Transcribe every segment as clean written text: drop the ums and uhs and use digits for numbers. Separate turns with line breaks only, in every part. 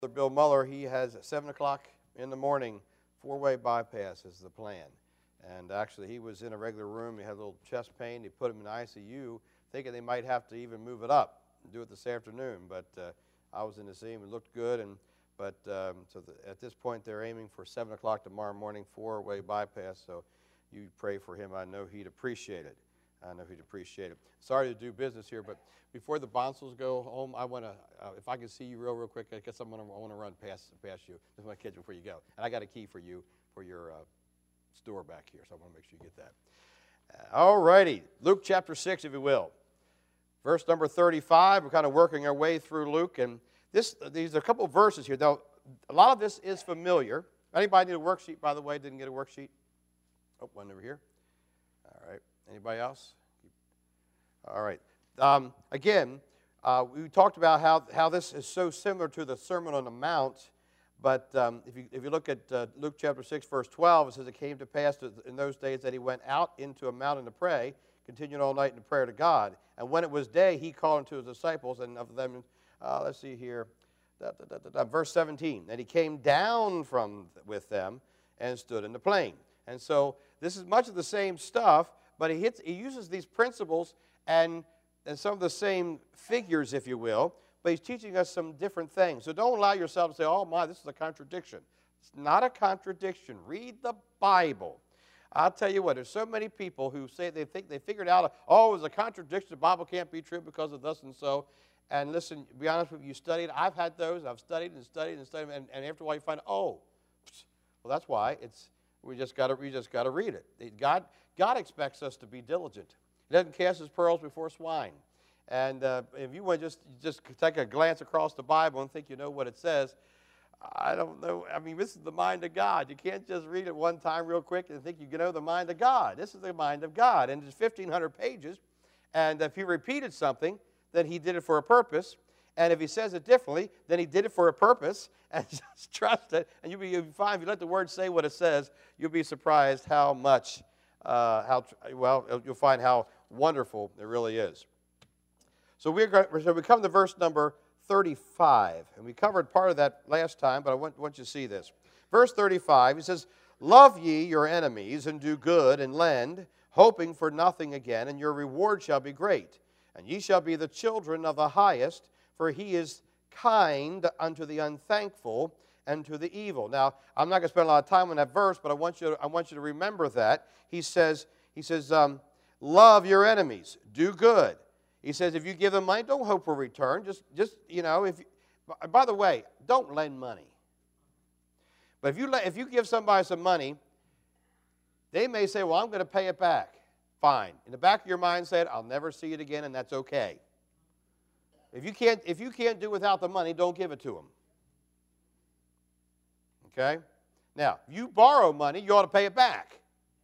Bill Muller, he has at 7 o'clock in the morning, four-way bypass is the plan. And actually, he was in a regular room. He had a little chest pain. They put him in the ICU, thinking they might have to even move it up and do it this afternoon. But I was in to see him. It looked good. At this point, they're aiming for 7 o'clock tomorrow morning, four-way bypass. So you pray for him. I know he'd appreciate it. Sorry to do business here, but before the Bonsals go home, I want to, if I can see you real quick, I guess I want to run past you. This is my kids before you go. And I got a key for you for your store back here, so I want to make sure you get that. All righty, Luke chapter 6, if you will. Verse number 35, we're kind of working our way through Luke, and these are a couple of verses here. Now, a lot of this is familiar. Anybody need a worksheet, by the way? Didn't get a worksheet? Oh, one over here. All right. Anybody else? All right. Again, we talked about how this is so similar to the Sermon on the Mount, but if you look at Luke chapter 6, verse 12, it says, "It came to pass in those days that he went out into a mountain to pray, continued all night in prayer to God. And when it was day, he called unto his disciples, and of them, let's see here, verse 17, and he came down with them and stood in the plain." And so this is much of the same stuff, but he uses these principles and some of the same figures, if you will, but he's teaching us some different things. So don't allow yourself to say, oh my, this is a contradiction. It's not a contradiction. Read the Bible. I'll tell you what, there's so many people who say they think they figured out, oh, it's a contradiction, the Bible can't be true because of thus and so. And listen, to be honest with you, I've had those, I've studied and studied and studied, and after a while you find, oh, well, that's why we just got to read it. God expects us to be diligent. He doesn't cast his pearls before swine. And if you want to just take a glance across the Bible and think you know what it says, I don't know. I mean, this is the mind of God. You can't just read it one time real quick and think you know the mind of God. This is the mind of God. And it's 1,500 pages. And if he repeated something, then he did it for a purpose. And if he says it differently, then he did it for a purpose. And just trust it. And you'll be fine. If you let the word say what it says, you'll be surprised how much, you'll find how wonderful it really is. So we come to verse number 35. And we covered part of that last time, but I want you to see this. Verse 35, he says, "Love ye your enemies, and do good, and lend, hoping for nothing again, and your reward shall be great. And ye shall be the children of the highest, for he is kind unto the unthankful and to the evil." Now, I'm not going to spend a lot of time on that verse, but I want you to remember that. He says, love your enemies, do good. He says, if you give them money, don't hope for return. By the way, don't lend money. But if you give somebody some money, they may say, well, I'm going to pay it back. Fine. In the back of your mind, say, I'll never see it again, and that's okay. If you can't do without the money, don't give it to them. Okay? Now, if you borrow money, you ought to pay it back.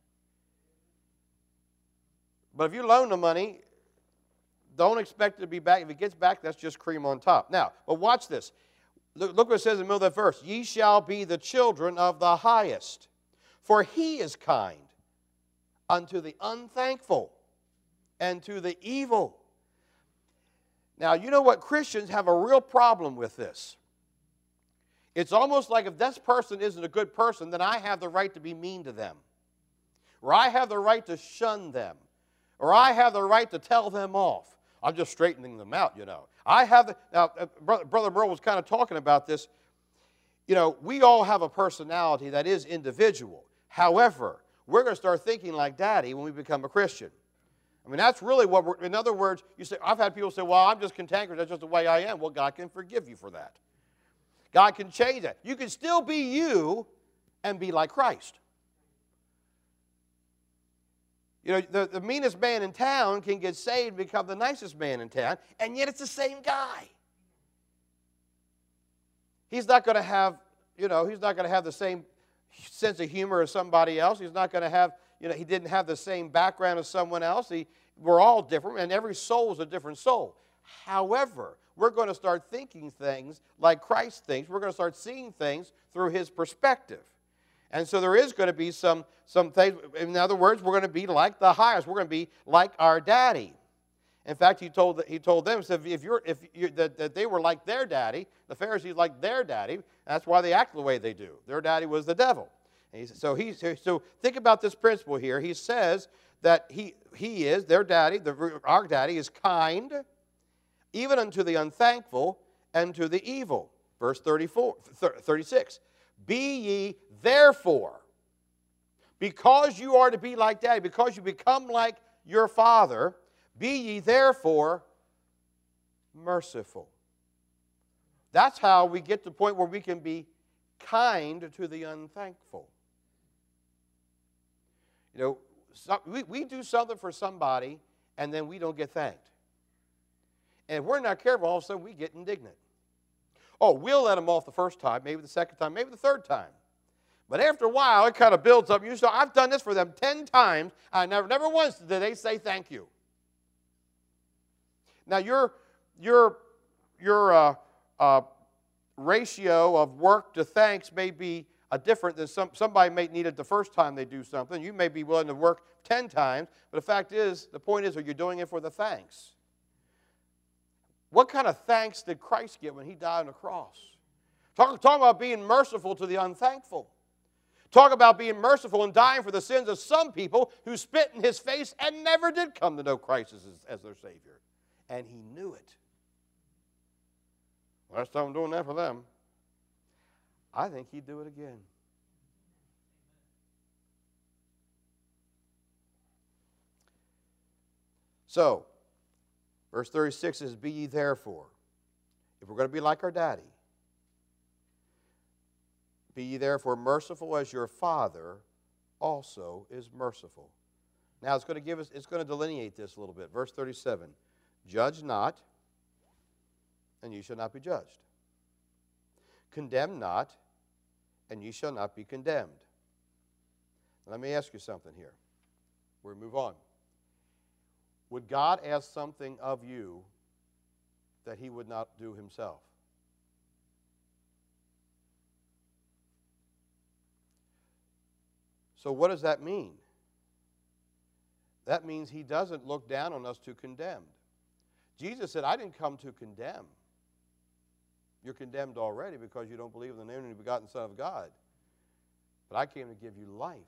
But if you loan the money, don't expect it to be back. If it gets back, that's just cream on top. Now, but watch this. Look what it says in the middle of that verse. Ye shall be the children of the highest, for he is kind unto the unthankful and to the evil. Now, you know what? Christians have a real problem with this. It's almost like if this person isn't a good person, then I have the right to be mean to them. Or I have the right to shun them. Or I have the right to tell them off. I'm just straightening them out, you know. Brother Merle was kind of talking about this. You know, we all have a personality that is individual. However, we're going to start thinking like Daddy when we become a Christian. I mean, that's really what in other words, you say, I've had people say, well, I'm just cantankerous, that's just the way I am. Well, God can forgive you for that. God can change that. You can still be you and be like Christ. You know, the meanest man in town can get saved and become the nicest man in town, and yet it's the same guy. He's not going to have, the same sense of humor as somebody else. He's not going to have, he didn't have the same background as someone else. We're all different, and every soul is a different soul. However, we're going to start thinking things like Christ thinks. We're going to start seeing things through his perspective. And so there is going to be some things. In other words, we're going to be like the highest. We're going to be like our Daddy. In fact, he told them, said, that they were like their daddy, the Pharisees like their daddy. That's why they act the way they do. Their daddy was the devil. And so think about this principle here. He says that he is, their daddy, our daddy is kind, even unto the unthankful and to the evil. Verse 36. Be ye therefore, because you are to be like daddy, because you become like your father, be ye therefore merciful. That's how we get to the point where we can be kind to the unthankful. You know, we do something for somebody and then we don't get thanked. And if we're not careful, all of a sudden we get indignant. Oh, we'll let them off the first time, maybe the second time, maybe the third time. But after a while, it kind of builds up. You say, I've done this for them 10 times. I never once did they say thank you. Now, your ratio of work to thanks may be different than somebody may need it the first time they do something. You may be willing to work 10 times, but the point is, are you doing it for the thanks? What kind of thanks did Christ get when he died on the cross? Talk about being merciful to the unthankful. Talk about being merciful and dying for the sins of some people who spit in his face and never did come to know Christ as their Savior. And he knew it. Last time I'm doing that for them, I think he'd do it again. So, verse 36 is, be ye therefore. If we're going to be like our daddy, be ye therefore merciful as your Father also is merciful. Now it's going to delineate this a little bit. Verse 37. Judge not, and ye shall not be judged. Condemn not, and ye shall not be condemned. Now, let me ask you something here. We'll move on. Would God ask something of you that he would not do himself? So what does that mean? That means he doesn't look down on us to condemn. Jesus said, I didn't come to condemn. You're condemned already because you don't believe in the name of the begotten Son of God. But I came to give you life.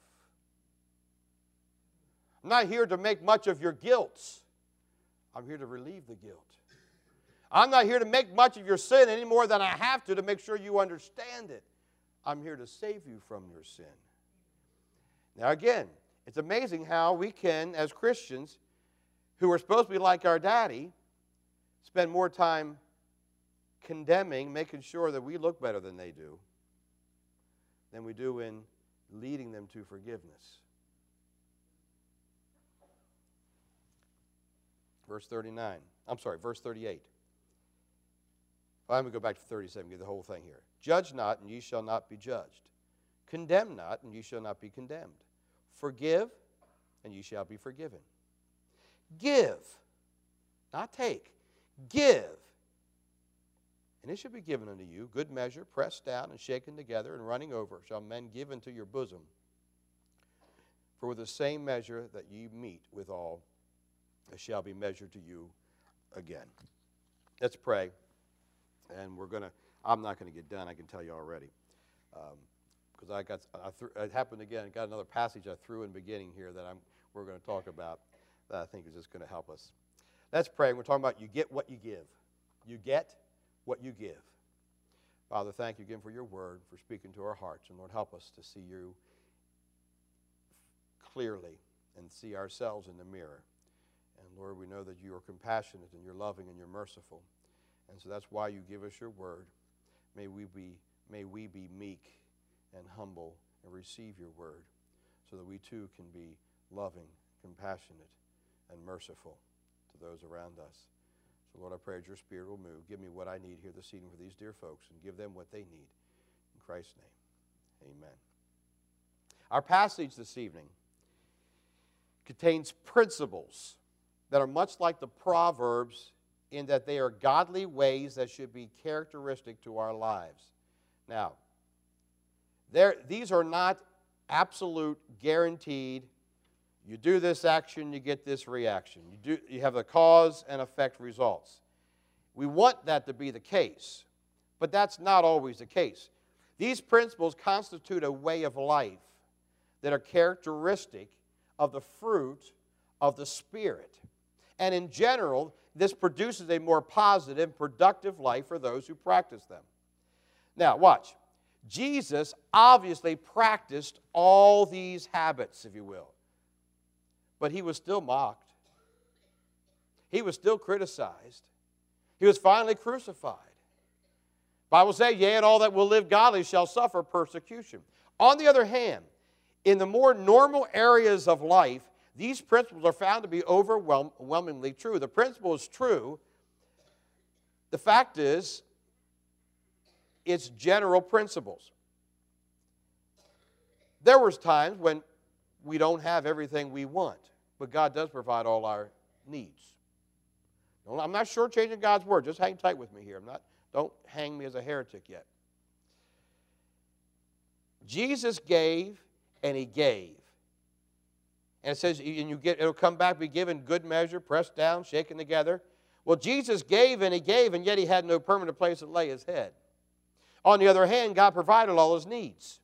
I'm not here to make much of your guilt. I'm here to relieve the guilt. I'm not here to make much of your sin any more than I have to make sure you understand it. I'm here to save you from your sin. Now again, it's amazing how we can, as Christians, who are supposed to be like our daddy, spend more time condemning, making sure that we look better than they do, than we do in leading them to forgiveness. Verse 38. I'm going to go back to 37, get the whole thing here. Judge not, and ye shall not be judged. Condemn not, and ye shall not be condemned. Forgive, and ye shall be forgiven. Give, not take. Give, and it shall be given unto you, good measure, pressed down and shaken together and running over, shall men give into your bosom. For with the same measure that ye meet withal, it shall be measured to you again. Let's pray, and I'm not going to get done, I can tell you already. Because it happened again, I got another passage I threw in the beginning here that we're going to talk about that I think is just going to help us. Let's pray. We're talking about you get what you give. You get what you give. Father, thank you again for your word, for speaking to our hearts. And Lord, help us to see you clearly and see ourselves in the mirror. And Lord, we know that you are compassionate and you're loving and you're merciful. And so that's why you give us your word. May we be meek and humble and receive your word so that we too can be loving, compassionate, and merciful to those around us. So Lord, I pray that your Spirit will move. Give me what I need here this evening for these dear folks and give them what they need. In Christ's name, amen. Our passage this evening contains principles that are much like the Proverbs in that they are godly ways that should be characteristic to our lives. Now, these are not absolute, guaranteed, You do this action, you get this reaction. You have the cause and effect results. We want that to be the case, but that's not always the case. These principles constitute a way of life that are characteristic of the fruit of the Spirit. And in general, this produces a more positive, productive life for those who practice them. Now, watch. Jesus obviously practiced all these habits, if you will. But he was still mocked. He was still criticized. He was finally crucified. The Bible says, yea, and all that will live godly shall suffer persecution. On the other hand, in the more normal areas of life, these principles are found to be overwhelmingly true. The principle is true. The fact is, it's general principles. There was times when we don't have everything we want, but God does provide all our needs. I'm not shortchanging God's word. Just hang tight with me here. Don't hang me as a heretic yet. Jesus gave and he gave. And it says, and it'll come back, be given good measure, pressed down, shaken together. Well, Jesus gave, and yet he had no permanent place to lay his head. On the other hand, God provided all his needs.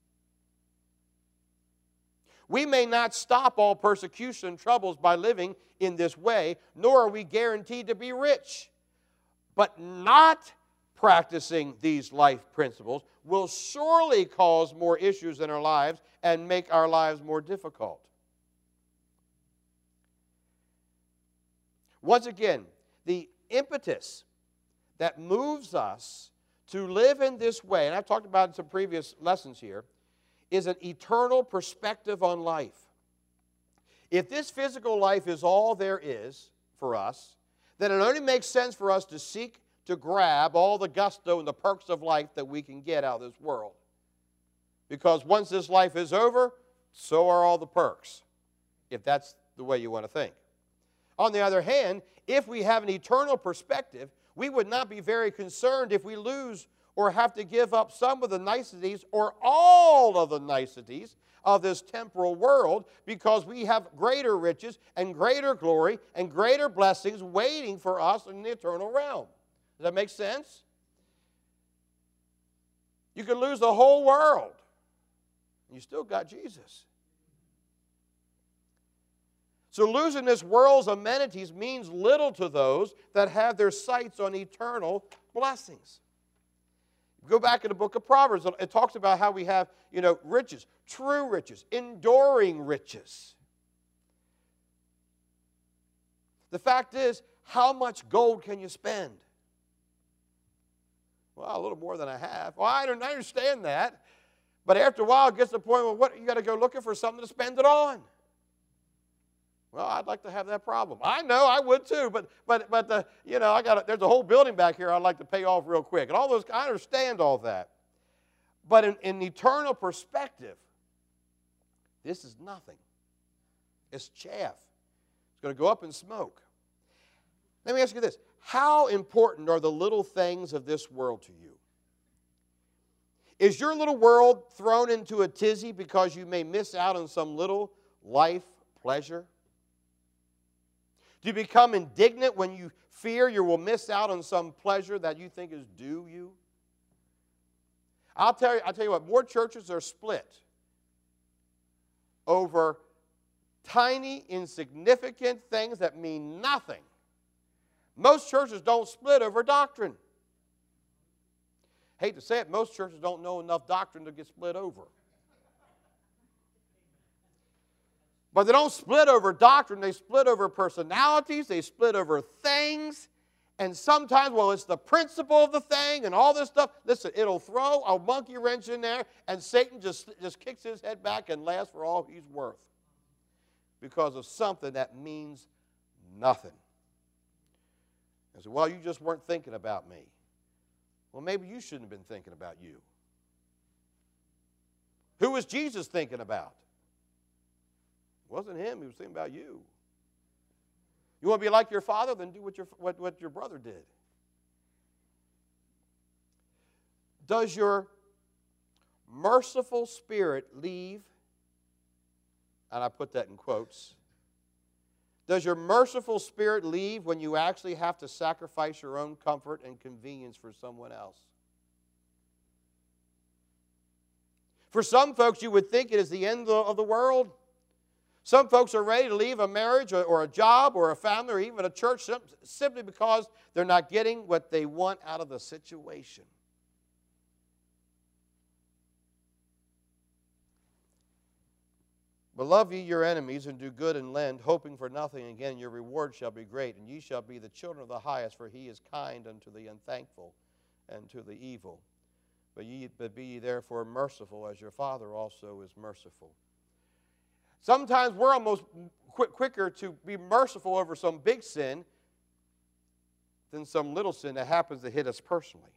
We may not stop all persecution and troubles by living in this way, nor are we guaranteed to be rich. But not practicing these life principles will surely cause more issues in our lives and make our lives more difficult. Once again, the impetus that moves us to live in this way, and I've talked about it in some previous lessons here, is an eternal perspective on life. If this physical life is all there is for us, then it only makes sense for us to seek to grab all the gusto and the perks of life that we can get out of this world. Because once this life is over, so are all the perks, if that's the way you want to think. On the other hand, if we have an eternal perspective, we would not be very concerned if we lose or have to give up some of the niceties or all of the niceties of this temporal world, because we have greater riches and greater glory and greater blessings waiting for us in the eternal realm. Does that make sense? You could lose the whole world, and you still got Jesus. So losing this world's amenities means little to those that have their sights on eternal blessings. Go back in the book of Proverbs. It talks about how we have, riches, true riches, enduring riches. The fact is, how much gold can you spend? Well, a little more than I have. Well, I understand that. But after a while, it gets to the point where you got to go looking for something to spend it on. Well, I'd like to have that problem. I know, I would too, but there's a whole building back here I'd like to pay off real quick. And all those, I understand all that. But in eternal perspective, this is nothing. It's chaff. It's going to go up in smoke. Let me ask you this. How important are the little things of this world to you? Is your little world thrown into a tizzy because you may miss out on some little life pleasure? Do you become indignant when you fear you will miss out on some pleasure that you think is due you? I'll tell you what, more churches are split over tiny, insignificant things that mean nothing. Most churches don't split over doctrine. Hate to say it, most churches don't know enough doctrine to get split over. But they don't split over doctrine, they split over personalities, they split over things, and sometimes, it's the principle of the thing and all this stuff. Listen, it'll throw a monkey wrench in there, and Satan just kicks his head back and laughs for all he's worth because of something that means nothing. And so, you just weren't thinking about me. Well, maybe you shouldn't have been thinking about you. Who was Jesus thinking about? It wasn't him. He was thinking about you. You want to be like your father? Then do what your brother did. Does your merciful spirit leave and I put that in quotes, does your merciful spirit leave when you actually have to sacrifice your own comfort and convenience for someone else? For some folks, you would think it is the end of the world. Some folks are ready to leave a marriage or a job or a family or even a church simply because they're not getting what they want out of the situation. But love ye your enemies and do good and lend, hoping for nothing. Again, your reward shall be great, and ye shall be the children of the highest, for he is kind unto the unthankful and to the evil. But be ye therefore merciful, as your Father also is merciful. Sometimes we're almost quicker to be merciful over some big sin than some little sin that happens to hit us personally.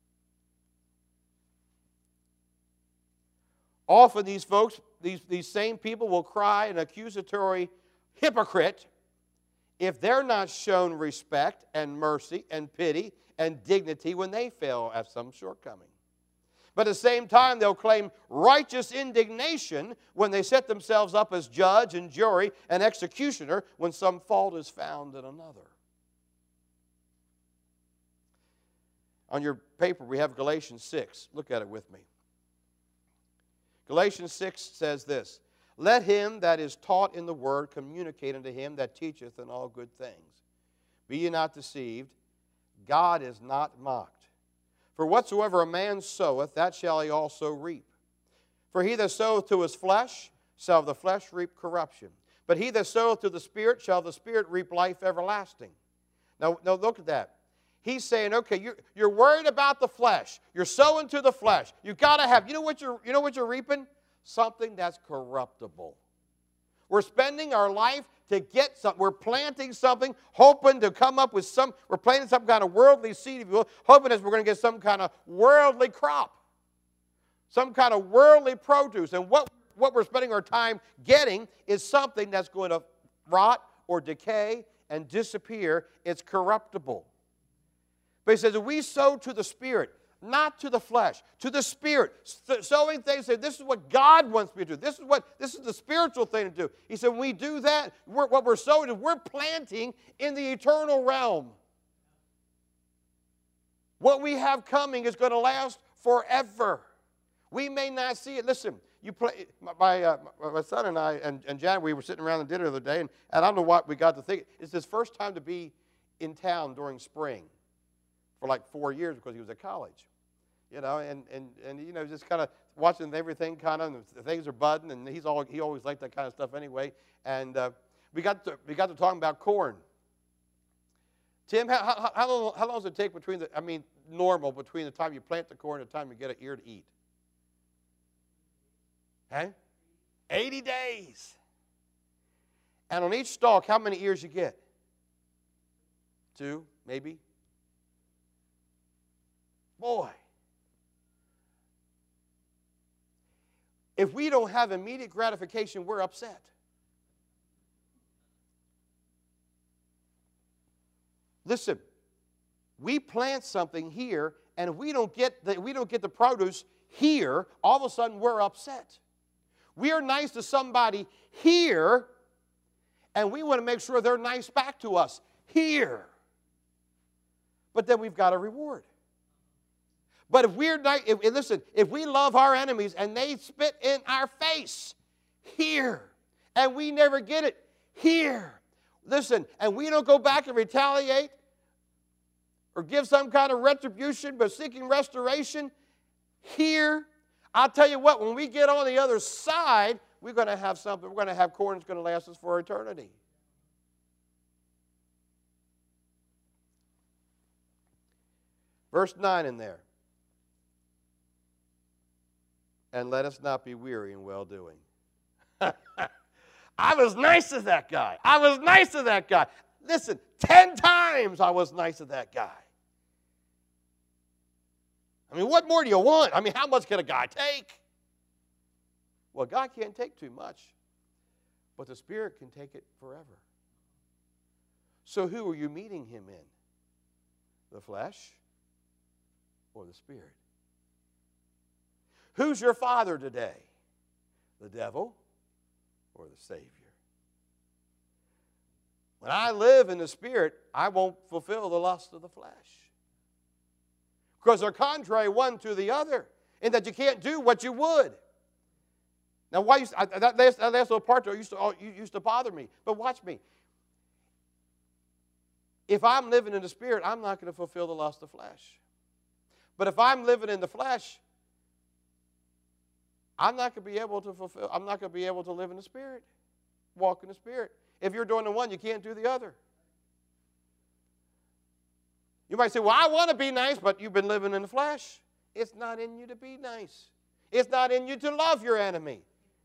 Often these folks, these same people will cry an accusatory hypocrite if they're not shown respect and mercy and pity and dignity when they fail at some shortcoming. But at the same time, they'll claim righteous indignation when they set themselves up as judge and jury and executioner when some fault is found in another. On your paper, we have Galatians 6. Look at it with me. Galatians 6 says this, let him that is taught in the word communicate unto him that teacheth in all good things. Be ye not deceived, God is not mocked. For whatsoever a man soweth, that shall he also reap. For he that soweth to his flesh shall of the flesh reap corruption. But he that soweth to the Spirit shall the Spirit reap life everlasting. Now look at that. He's saying, okay, you're worried about the flesh. You're sowing to the flesh. You've got to have, you know what you're reaping? Something that's corruptible. We're spending our life to get something. We're planting something, hoping to come up with we're planting some kind of worldly seed, if you will, hoping that we're going to get some kind of worldly crop, some kind of worldly produce. And what we're spending our time getting is something that's going to rot or decay and disappear. It's corruptible. But he says, if we sow to the Spirit, not to the flesh, to the Spirit. Sowing things, say, this is what God wants me to do. This is the spiritual thing to do. He said, when we do that, what we're sowing is we're planting in the eternal realm. What we have coming is going to last forever. We may not see it. Listen, my son and I and Jan, we were sitting around the dinner the other day, and I don't know what we got to think. It's his first time to be in town during spring for like 4 years because he was at college. You know, and you know, just kind of watching everything kind of, and things are budding, and he always liked that kind of stuff anyway. And we got to talking about corn. Tim, how long does it take normal between the time you plant the corn and the time you get an ear to eat? Huh? 80 days. And on each stalk, how many ears you get? 2, maybe? Boy. If we don't have immediate gratification, we're upset. Listen, we plant something here, and if we don't get the produce here, all of a sudden we're upset. We are nice to somebody here, and we want to make sure they're nice back to us here. But then we've got a reward. But if we love our enemies and they spit in our face here, and we never get it here, listen, and we don't go back and retaliate or give some kind of retribution but seeking restoration here, I'll tell you what, when we get on the other side, we're going to have something. We're going to have corn that's going to last us for eternity. Verse 9 in there. And let us not be weary in well-doing. I was nice to that guy. I was nice to that guy. Listen, 10 times I was nice to that guy. I mean, what more do you want? I mean, how much can a guy take? Well, God can't take too much, but the Spirit can take it forever. So who are you meeting him in? The flesh or the Spirit? Who's your father today? The devil or the Savior. When I live in the Spirit, I won't fulfill the lust of the flesh. Because they're contrary one to the other, in that you can't do what you would. Now, that last little part there used to bother me. But watch me. If I'm living in the Spirit, I'm not going to fulfill the lust of the flesh. But if I'm living in the flesh, I'm not going to be able to live in the Spirit, walk in the Spirit. If you're doing the one, you can't do the other. You might say, well, I want to be nice, but you've been living in the flesh. It's not in you to be nice. It's not in you to love your enemy.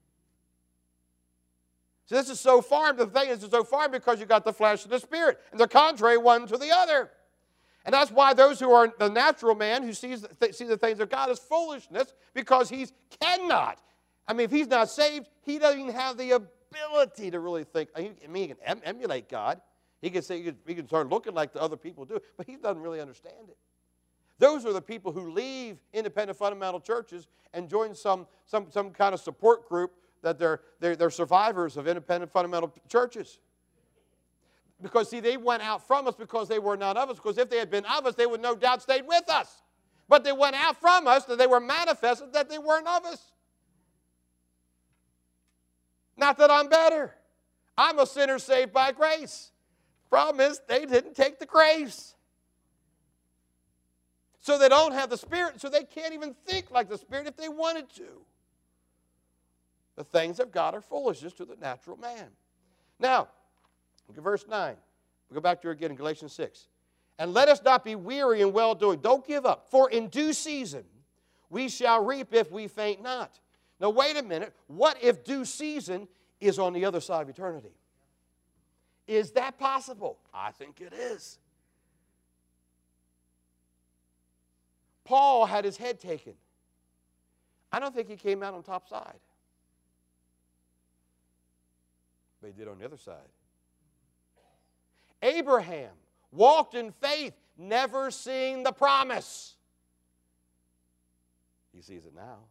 So this is so foreign. The thing is, it's so foreign because you got the flesh and the Spirit, and they're contrary one to the other. And that's why those who are the natural man who see the things of God as foolishness, because he cannot. I mean, if he's not saved, he doesn't even have the ability to really think. I mean, he can emulate God. He can say he can start looking like the other people do, but he doesn't really understand it. Those are the people who leave independent fundamental churches and join some kind of support group that they're survivors of independent fundamental churches. Because, see, they went out from us because they were not of us. Because if they had been of us, they would no doubt stayed with us. But they went out from us, and they were manifested that they weren't of us. Not that I'm better. I'm a sinner saved by grace. Problem is, they didn't take the grace. So they don't have the Spirit, so they can't even think like the Spirit if they wanted to. The things of God are foolishness to the natural man. Now, look at verse 9. We'll go back to it again in Galatians 6. And let us not be weary in well-doing. Don't give up. For in due season we shall reap if we faint not. Now, wait a minute. What if due season is on the other side of eternity? Is that possible? I think it is. Paul had his head taken. I don't think he came out on top side. But he did on the other side. Abraham walked in faith, never seeing the promise. He sees it now.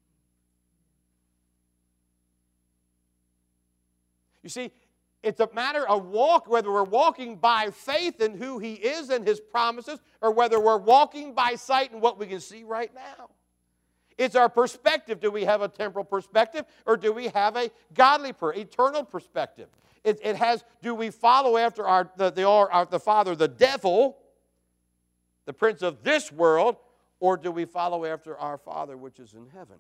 You see, it's a matter of whether we're walking by faith in who He is and His promises, or whether we're walking by sight in what we can see right now. It's our perspective. Do we have a temporal perspective, or do we have a godly, eternal perspective? It has, do we follow after the father, the devil, the prince of this world, or do we follow after our Father which is in heaven?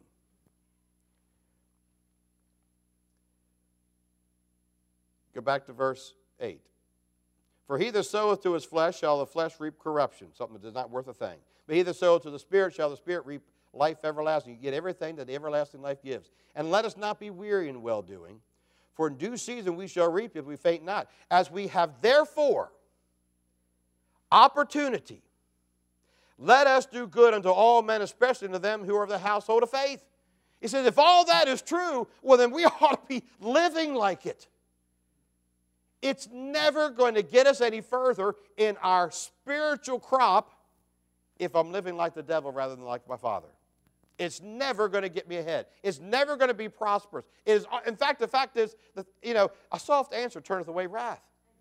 Go back to verse 8. For he that soweth to his flesh shall the flesh reap corruption, something that is not worth a thing. But he that soweth to the Spirit shall the Spirit reap life everlasting. You get everything that the everlasting life gives. And let us not be weary in well-doing, for in due season we shall reap if we faint not. As we have therefore opportunity, let us do good unto all men, especially unto them who are of the household of faith. He says, if all that is true, well, then we ought to be living like it. It's never going to get us any further in our spiritual crop if I'm living like the devil rather than like my Father. It's never going to get me ahead. It's never going to be prosperous. It is, in fact, the fact is, that, a soft answer turneth away wrath.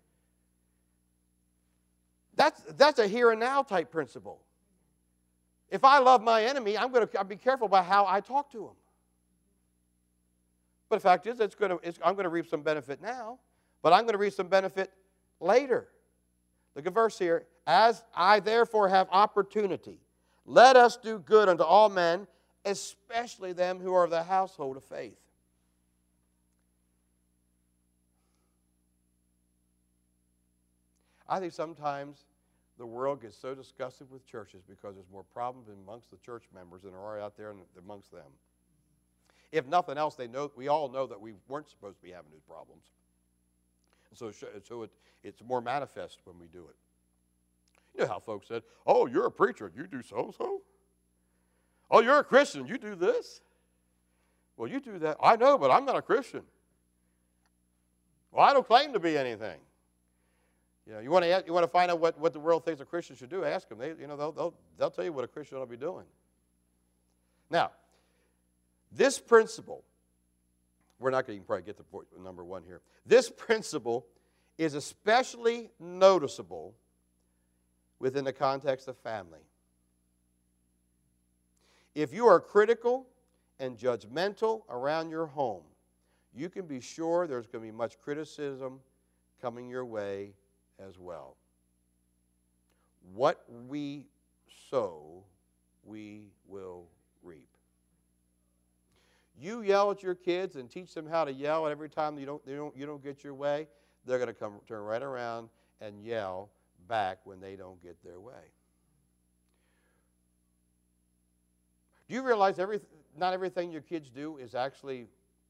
That's a here and now type principle. If I love my enemy, I'll be careful about how I talk to him. But the fact is, I'm going to reap some benefit now, but I'm going to reap some benefit later. Look at verse here. As I therefore have opportunity, let us do good unto all men, especially them who are of the household of faith. I think sometimes the world gets so disgusted with churches because there's more problems amongst the church members than there are out there amongst them. If nothing else, we all know that we weren't supposed to be having these problems. And so it's more manifest when we do it. You know how folks said, oh, you're a preacher, you do so-and-so? Oh, you're a Christian, you do this? Well, you do that. I know, but I'm not a Christian. Well, I don't claim to be anything. You want to find out what the world thinks a Christian should do, ask them. They'll tell you what a Christian ought to be doing. Now, this principle, We're not going to probably get to point number 1 here. This principle is especially noticeable within the context of family. If you are critical and judgmental around your home, you can be sure there's going to be much criticism coming your way as well. What we sow, we will reap. You yell at your kids and teach them how to yell, and every time you don't get your way, they're going to turn right around and yell back when they don't get their way. Do you realize not everything your kids do is actually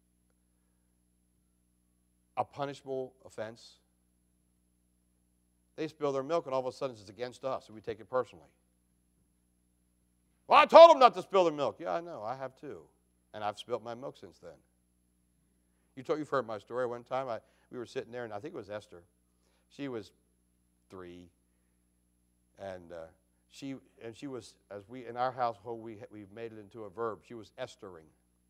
a punishable offense? They spill their milk, and all of a sudden it's against us, and we take it personally. Well, I told them not to spill their milk. Yeah, I know. I have too. And I've spilled my milk since then. You've heard my story. One time we were sitting there, and I think it was Esther. She was 3, and she was, as we in our household we made it into a verb. She was Estering.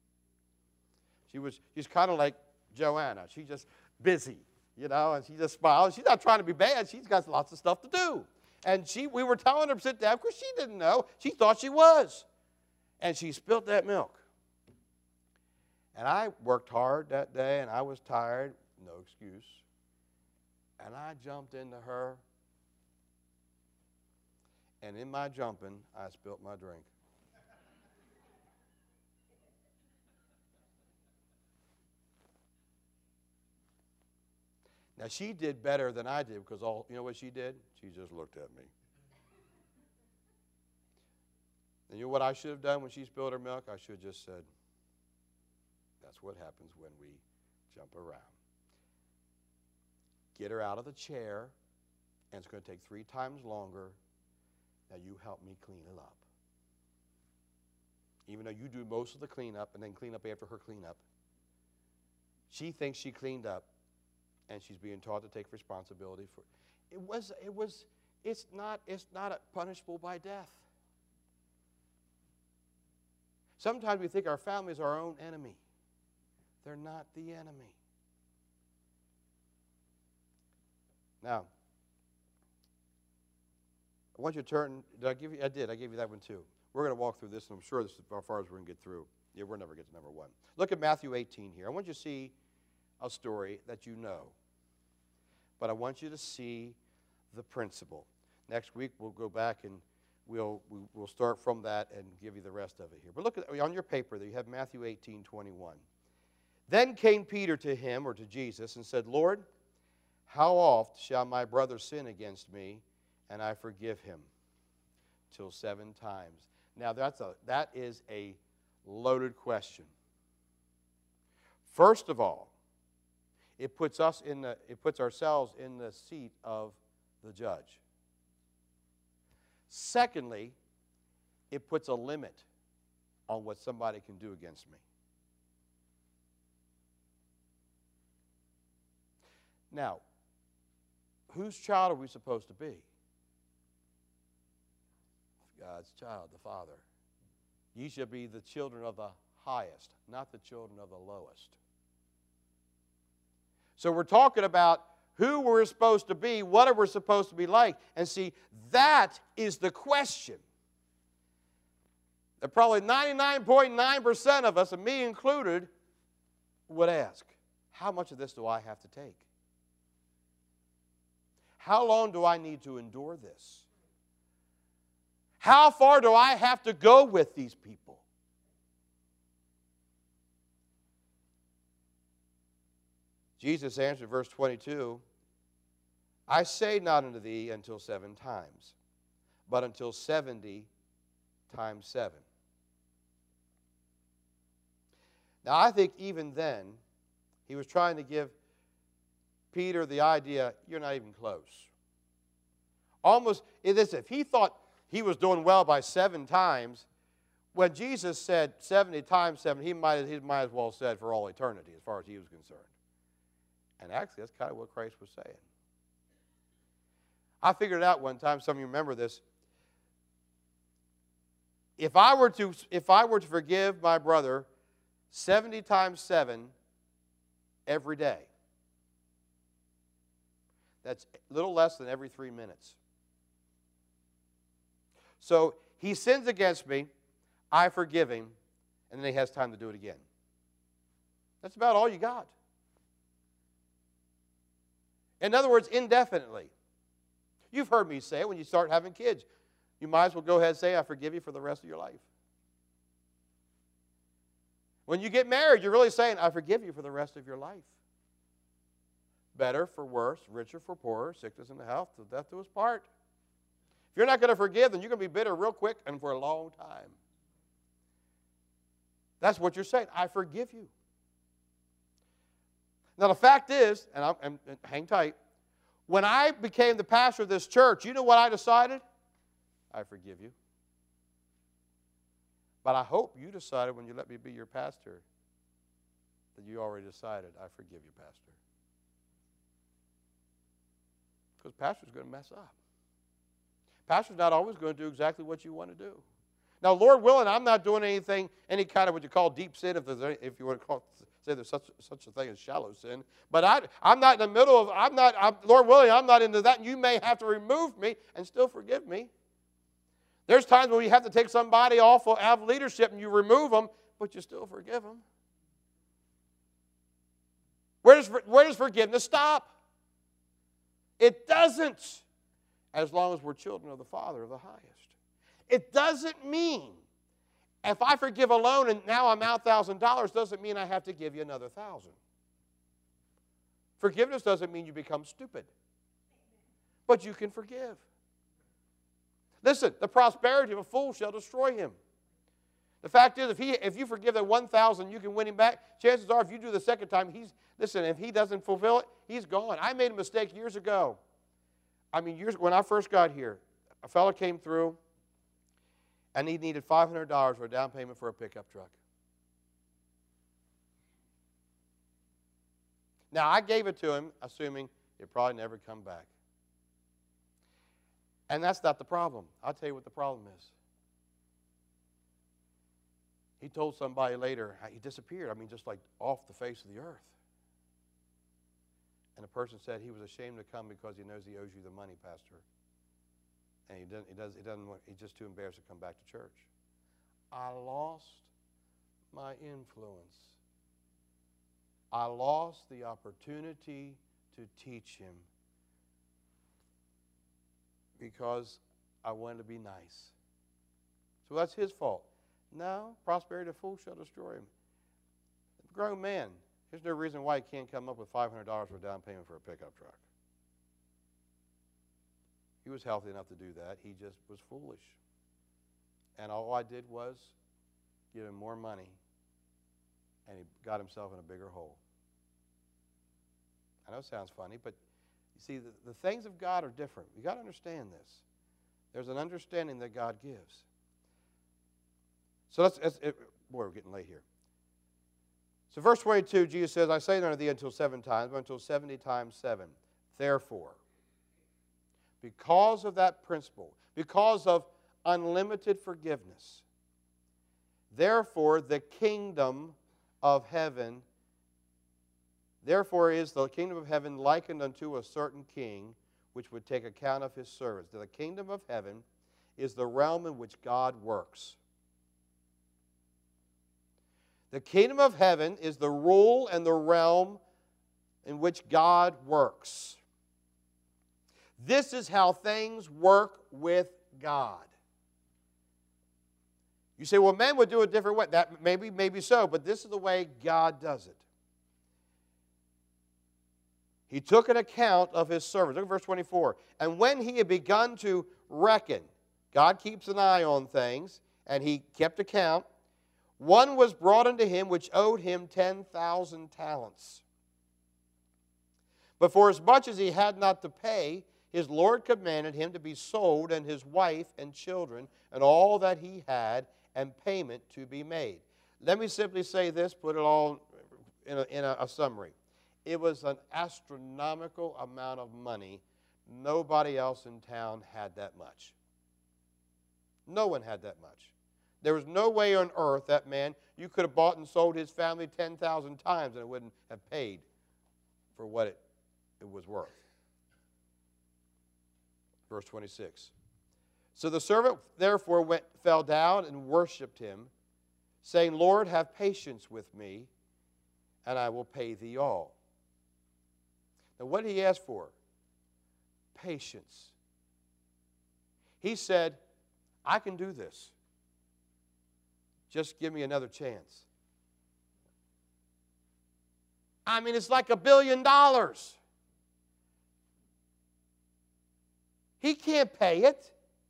She's kind of like Joanna. She's just busy, and she just smiles. She's not trying to be bad. She's got lots of stuff to do. And we were telling her to sit down because she didn't know. She thought she was. And she spilled that milk. And I worked hard that day, and I was tired, no excuse. And I jumped into her, and in my jumping, I spilled my drink. Now, she did better than I did because you know what she did? She just looked at me. And you know what I should have done when she spilled her milk? I should have just said, that's what happens when we jump around. Get her out of the chair, and it's going to take 3 times longer. Now you help me clean it up. Even though you do most of the cleanup and then clean up after her cleanup, she thinks she cleaned up, and she's being taught to take responsibility for it. It's not punishable by death. Sometimes we think our family is our own enemy. They're not the enemy. Now, I want you to turn. Did I give you? I did. I gave you that one too. We're going to walk through this, and I'm sure this is as far as we're going to get through. Yeah, we'll never get to number 1. Look at Matthew 18 here. I want you to see a story that you know, but I want you to see the principle. Next week we'll go back and we'll start from that and give you the rest of it here. But look at on your paper there. You have Matthew 18:21. Then came Peter to him, or to Jesus, and said, Lord, how oft shall my brother sin against me, and I forgive him? Till 7 times. Now that is a loaded question. First of all, it puts ourselves in the seat of the judge. Secondly, it puts a limit on what somebody can do against me. Now, whose child are we supposed to be? God's child, the Father. Ye shall be the children of the highest, not the children of the lowest. So we're talking about who we're supposed to be, what are we supposed to be like. And see, that is the question that probably 99.9% of us, and me included, would ask. How much of this do I have to take? How long do I need to endure this? How far do I have to go with these people? Jesus answered, verse 22, I say not unto thee until 7 times, but until 70 times 7. Now, I think even then, he was trying to give Peter the idea, you're not even close. Almost, if he thought he was doing well by 7 times, when Jesus said 70 times 7, he might as well have said for all eternity as far as he was concerned. And actually, that's kind of what Christ was saying. I figured it out one time, some of you remember this. If I were to forgive my brother 70 times 7, every day. That's a little less than every 3 minutes. So he sins against me, I forgive him, and then he has time to do it again. That's about all you got. In other words, indefinitely. You've heard me say it when you start having kids. You might as well go ahead and say, I forgive you for the rest of your life. When you get married, you're really saying, I forgive you for the rest of your life. Better for worse, richer for poorer, sickness and health, till death do us part. If you're not going to forgive, then you're going to be bitter real quick and for a long time. That's what you're saying. I forgive you. Now, the fact is, and hang tight, when I became the pastor of this church, you know what I decided? I forgive you. But I hope you decided when you let me be your pastor that you already decided, I forgive you, pastor. Because pastor's going to mess up. Pastor's not always going to do exactly what you want to do. Now, Lord willing, I'm not doing anything, any kind of what you call deep sin, if you want to say there's such a thing as shallow sin. But I'm not in the middle of, Lord willing, I'm not into that, and you may have to remove me and still forgive me. There's times when you have to take somebody off out of leadership and you remove them, but you still forgive them. Where does forgiveness stop? It doesn't, as long as we're children of the Father of the highest. It doesn't mean if I forgive a loan and now I'm out $1,000 doesn't mean I have to give you another $1,000. Forgiveness doesn't mean you become stupid. But you can forgive. Listen, the prosperity of a fool shall destroy him. The fact is, if you forgive that $1,000, you can win him back. Chances are, if you do the second time, if he doesn't fulfill it, he's gone. I made a mistake years ago. When I first got here, a fellow came through, and he needed $500 for a down payment for a pickup truck. Now, I gave it to him, assuming it'd probably never come back. And that's not the problem. I'll tell you what the problem is. He told somebody later, he disappeared, just like off the face of the earth. And the person said he was ashamed to come because he knows he owes you the money, Pastor. And he's just too embarrassed to come back to church. I lost my influence. I lost the opportunity to teach him because I wanted to be nice. So that's his fault. No, prosperity of fool shall destroy him. A grown man, there's no reason why he can't come up with $500 for a down payment for a pickup truck. He was healthy enough to do that. He just was foolish. And all I did was give him more money, and he got himself in a bigger hole. I know it sounds funny, but you see, the things of God are different. You've got to understand this. There's an understanding that God gives. So we're getting late here. So verse 22, Jesus says, I say unto thee until 7 times, but until 70 times 7. Therefore, because of that principle, because of unlimited forgiveness, therefore the kingdom of heaven, therefore is the kingdom of heaven likened unto a certain king, which would take account of his servants. The kingdom of heaven is the realm in which God works. The kingdom of heaven is the rule and the realm in which God works. This is how things work with God. You say, well, men would do it a different way. That maybe so, but this is the way God does it. He took an account of his servants. Look at verse 24. And when he had begun to reckon, God keeps an eye on things, and he kept account. One was brought unto him which owed him 10,000 talents. But for as much as he had not to pay, his Lord commanded him to be sold, and his wife and children, and all that he had, and payment to be made. Let me simply say this, put it all in a summary. It was an astronomical amount of money. Nobody else in town had that much. No one had that much. There was no way on earth that man, you could have bought and sold his family 10,000 times and it wouldn't have paid for what it was worth. Verse 26. So the servant therefore fell down and worshipped him, saying, Lord, have patience with me, and I will pay thee all. Now, what did he ask for? Patience. He said, I can do this. Just give me another chance. I mean, it's like $1 billion. He can't pay it.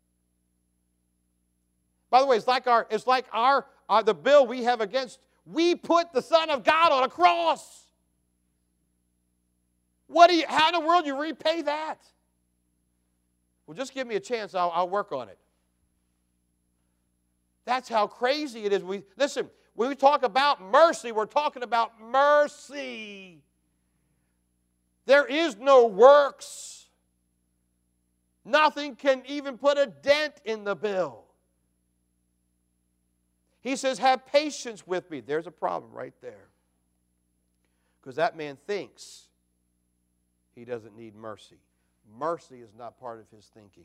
By the way, it's like the bill we have against. We put the Son of God on a cross. How in the world do you repay that? Well, just give me a chance. I'll work on it. That's how crazy it is. Listen, when we talk about mercy, we're talking about mercy. There is no works. Nothing can even put a dent in the bill. He says, have patience with me. There's a problem right there. Because that man thinks he doesn't need mercy. Mercy is not part of his thinking.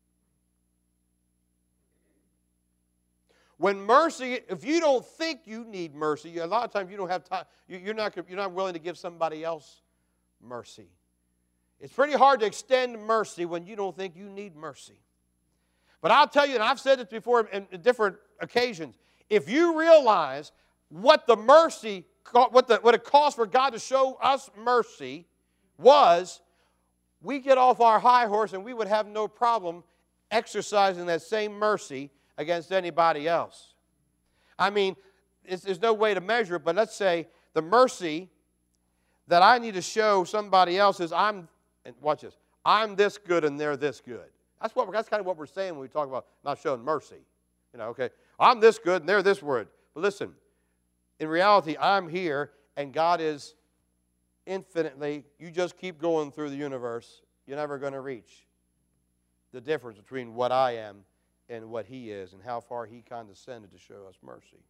When mercy, if you don't think you need mercy, a lot of times you don't have time. You're not willing to give somebody else mercy. It's pretty hard to extend mercy when you don't think you need mercy. But I'll tell you, and I've said this before in different occasions, if you realize what it cost for God to show us mercy was, we get off our high horse and we would have no problem exercising that same mercy against anybody else. I mean, there's no way to measure it, but let's say the mercy that I need to show somebody else is watch this, I'm this good and they're this good. That's kind of what we're saying when we talk about not showing mercy. Okay, I'm this good and they're this word. But listen, in reality, I'm here and God is infinitely, you just keep going through the universe, you're never going to reach the difference between what I am and what He is and how far He condescended to show us mercy.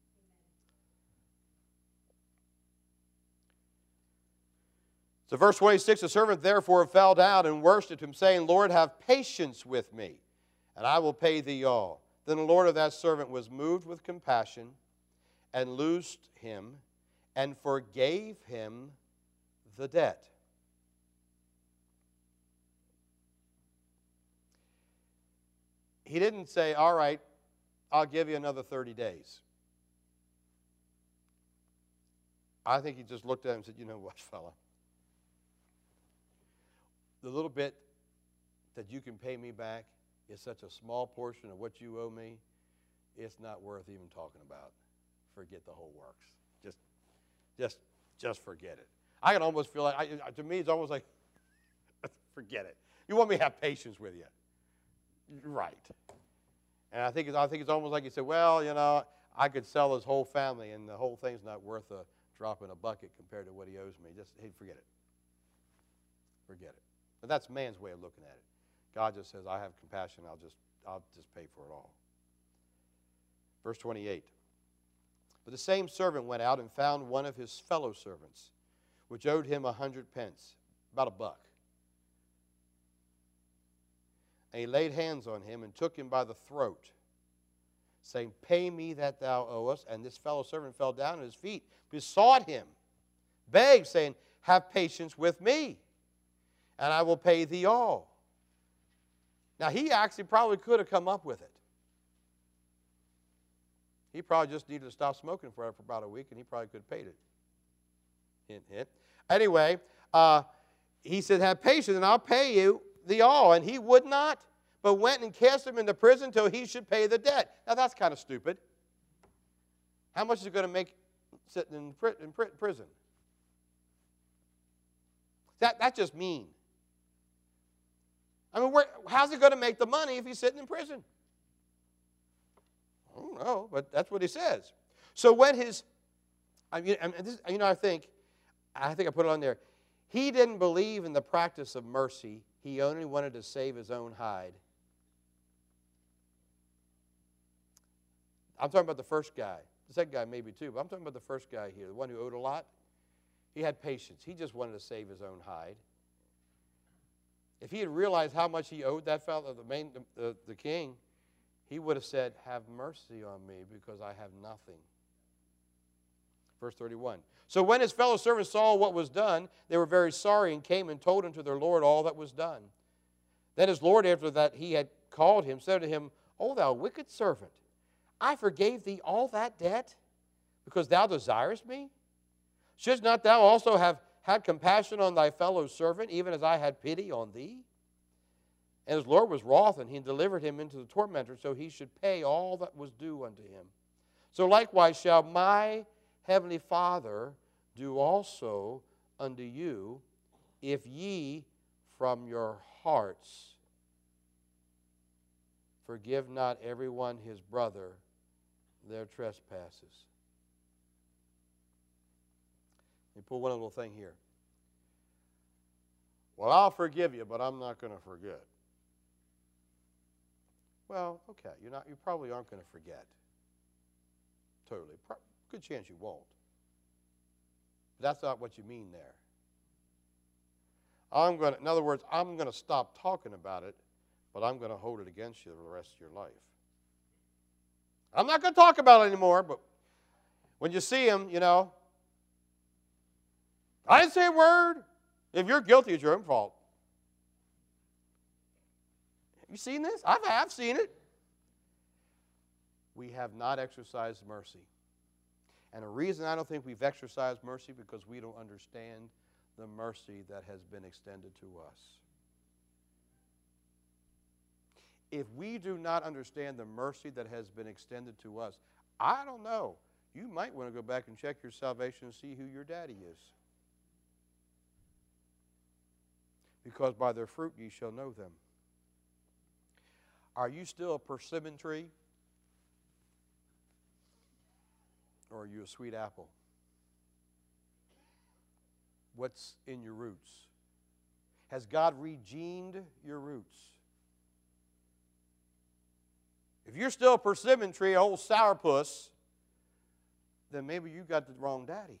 So verse 26, the servant therefore fell down and worshipped him, saying, Lord, have patience with me, and I will pay thee all. Then the Lord of that servant was moved with compassion and loosed him and forgave him the debt. He didn't say, all right, I'll give you another 30 days. I think he just looked at him and said, you know what, fella? The little bit that you can pay me back is such a small portion of what you owe me, it's not worth even talking about. Forget the whole works. Just forget it. I can almost feel like, to me, it's almost like, forget it. You want me to have patience with you. Right. And I think it's almost like you said, well, I could sell his whole family and the whole thing's not worth a drop in a bucket compared to what he owes me. Hey, forget it. Forget it. But that's man's way of looking at it. God just says, I have compassion, I'll just pay for it all. Verse 28. But the same servant went out and found one of his fellow servants, which owed him 100 pence, about $1. And he laid hands on him and took him by the throat, saying, pay me that thou owest. And this fellow servant fell down at his feet, besought him, begged, saying, have patience with me, and I will pay thee all. Now, he actually probably could have come up with it. He probably just needed to stop smoking for about a week, and he probably could have paid it. Hint, hint. Anyway, he said, have patience, and I'll pay you thee all. And he would not, but went and cast him into prison till he should pay the debt. Now, that's kind of stupid. How much is it going to make sitting in prison? That's just mean. I mean, how's he going to make the money if he's sitting in prison? I don't know, but that's what he says. So when I think I put it on there. He didn't believe in the practice of mercy. He only wanted to save his own hide. I'm talking about the first guy. The second guy maybe too, but I'm talking about the first guy here, the one who owed a lot. He had patience. He just wanted to save his own hide. If he had realized how much he owed that fellow, the king, he would have said, have mercy on me because I have nothing. Verse 31. So when his fellow servants saw what was done, they were very sorry and came and told unto their Lord all that was done. Then his Lord, after that he had called him, said to him, O thou wicked servant, I forgave thee all that debt because thou desirest me? Shouldst not thou also have had compassion on thy fellow servant, even as I had pity on thee? And his Lord was wroth, and he delivered him into the tormentor, so he should pay all that was due unto him. So likewise shall my heavenly Father do also unto you, if ye from your hearts forgive not everyone his brother their trespasses. Let me pull one little thing here. Well, I'll forgive you, but I'm not going to forget. Well, okay, you probably aren't going to forget. Totally. Good chance you won't. But that's not what you mean there. In other words, I'm going to stop talking about it, but I'm going to hold it against you for the rest of your life. I'm not going to talk about it anymore, but when you see him, I didn't say a word. If you're guilty, it's your own fault. Have you seen this? I've seen it. We have not exercised mercy. And the reason I don't think we've exercised mercy because we don't understand the mercy that has been extended to us. If we do not understand the mercy that has been extended to us, I don't know. You might want to go back and check your salvation and see who your daddy is. Because by their fruit ye shall know them. Are you still a persimmon tree? Or are you a sweet apple? What's in your roots? Has God regened your roots? If you're still a persimmon tree, an old sourpuss, then maybe you got the wrong daddy.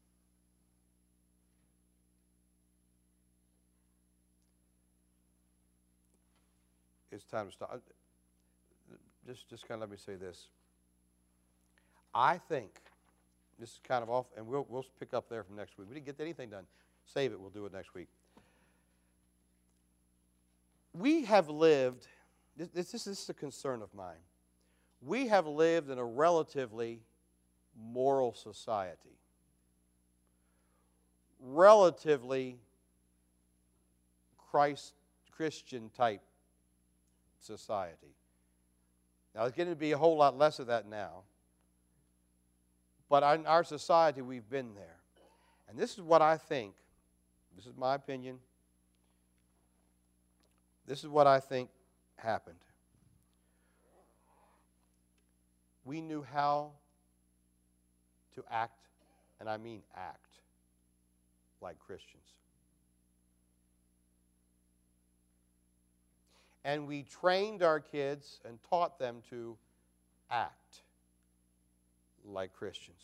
It's time to stop. Just kind of let me say this. I think, this is kind of off, and we'll pick up there from next week. We didn't get anything done. Save it. We'll do it next week. We have lived, this is a concern of mine. We have lived in a relatively moral society. Relatively Christian type society. Now, there's going to be a whole lot less of that now. But in our society, we've been there. And this is what I think. This is my opinion. This is what I think happened. We knew how to act, and I mean act, like Christians. And we trained our kids and taught them to act like Christians.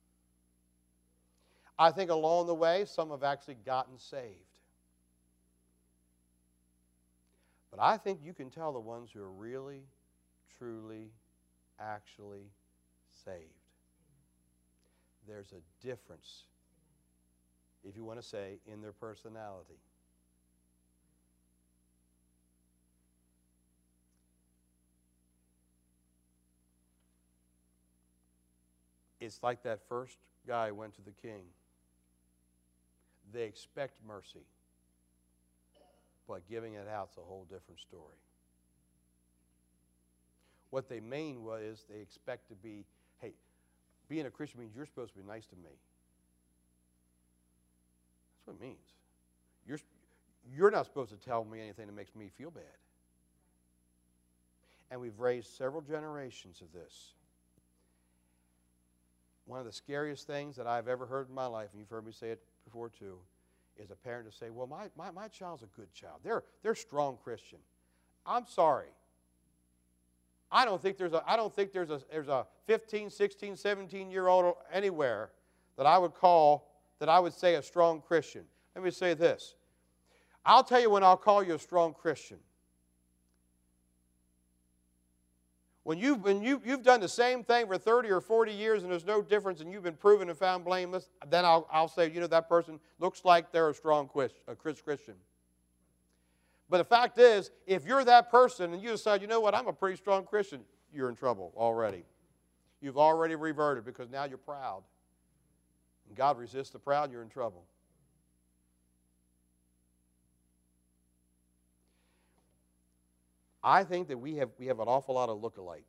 I think along the way, some have actually gotten saved. But I think you can tell the ones who are really, truly, actually saved. There's a difference, if you want to say, in their personality. It's like that first guy went to the king. They expect mercy, but giving it out's a whole different story. What they mean was they expect to be, hey, being a Christian means you're supposed to be nice to me. That's what it means. You're not supposed to tell me anything that makes me feel bad. And we've raised several generations of this. One of the scariest things that I've ever heard in my life, and you've heard me say it before too, is a parent to say, well, my child's a good child. They're a strong Christian. I'm sorry. I don't think there's a 15, 16, 17-year-old anywhere that I would call that I would say a strong Christian. Let me say this. I'll tell you when I'll call you a strong Christian. When you've done the same thing for 30 or 40 years and there's no difference and you've been proven and found blameless, then I'll say, that person looks like they're a strong Christian. But the fact is, if you're that person and you decide, I'm a pretty strong Christian, you're in trouble already. You've already reverted because now you're proud. And God resists the proud, you're in trouble. I think that we have an awful lot of lookalikes.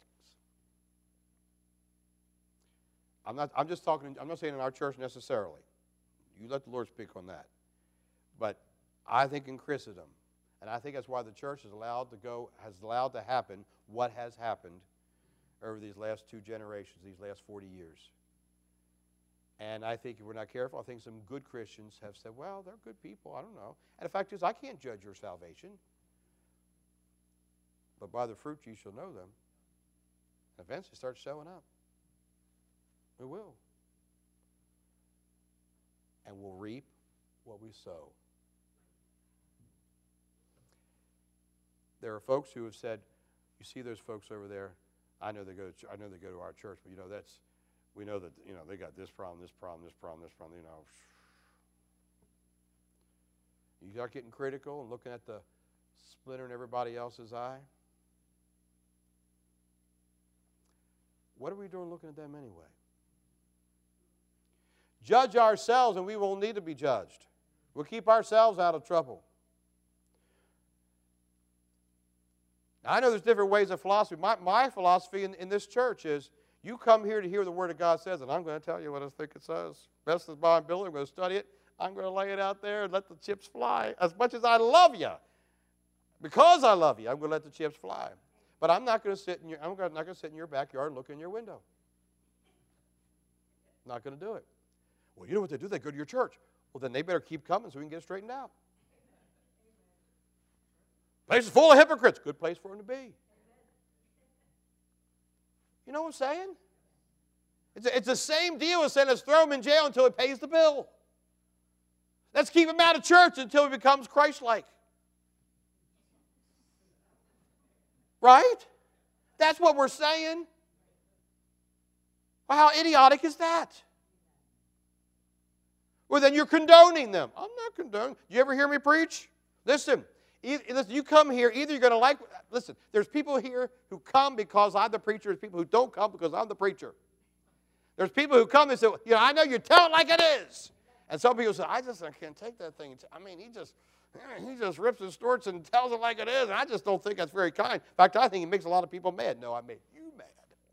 I'm not saying in our church necessarily. You let the Lord speak on that. But I think in Christendom, and I think that's why the church has allowed to happen what has happened over these last 2 generations, these last 40 years. And I think if we're not careful, I think some good Christians have said, well, they're good people, I don't know. And the fact is, I can't judge your salvation. But by the fruit ye shall know them. Eventually start showing up. We will. And we'll reap what we sow. There are folks who have said, you see those folks over there, I know they go to our church, but we know that they got this problem, this problem, this problem, this problem, You start getting critical and looking at the splinter in everybody else's eye. What are we doing looking at them anyway? Judge ourselves and we won't need to be judged. We'll keep ourselves out of trouble. Now, I know there's different ways of philosophy. My philosophy in this church is you come here to hear the Word of God says, and I'm going to tell you what I think it says. Best of my ability, I'm going to study it. I'm going to lay it out there and let the chips fly. As much as I love you, because I love you, I'm going to let the chips fly. But I'm not going to sit in your backyard and look in your window. Not going to do it. Well, you know what they do? They go to your church. Well, then they better keep coming so we can get it straightened out. Place is full of hypocrites. Good place for them to be. You know what I'm saying? It's the same deal as saying let's throw him in jail until he pays the bill. Let's keep him out of church until he becomes Christ-like. Right? That's what we're saying. Well, how idiotic is that? Well, then you're condoning them. I'm not condoning. Do you ever hear me preach? Listen, you come here, either you're going to like, listen, there's people here who come because I'm the preacher. There's people who don't come because I'm the preacher. There's people who come and say, I know you tell it like it is. And some people say, I can't take that thing. I mean, he just rips and snorts and tells it like it is, and I just don't think that's very kind. In fact, I think he makes a lot of people mad. No, I made you mad.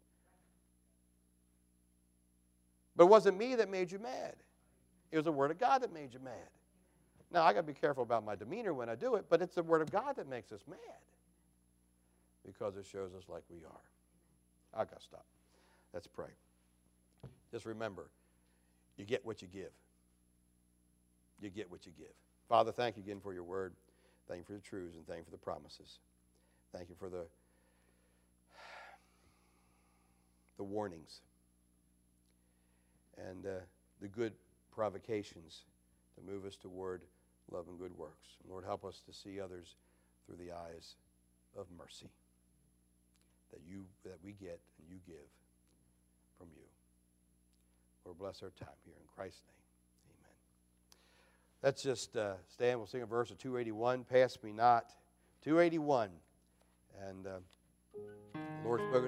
But it wasn't me that made you mad. It was the Word of God that made you mad. Now, I got to be careful about my demeanor when I do it, but it's the Word of God that makes us mad because it shows us like we are. I got to stop. Let's pray. Just remember, you get what you give. You get what you give. Father, thank you again for your word. Thank you for the truths and thank you for the promises. Thank you for the warnings and the good provocations to move us toward love and good works. Lord, help us to see others through the eyes of mercy that we get and you give from you. Lord, bless our time here in Christ's name. Let's just stand. We'll sing a verse of 281, Pass Me Not. 281. And the Lord's spoken.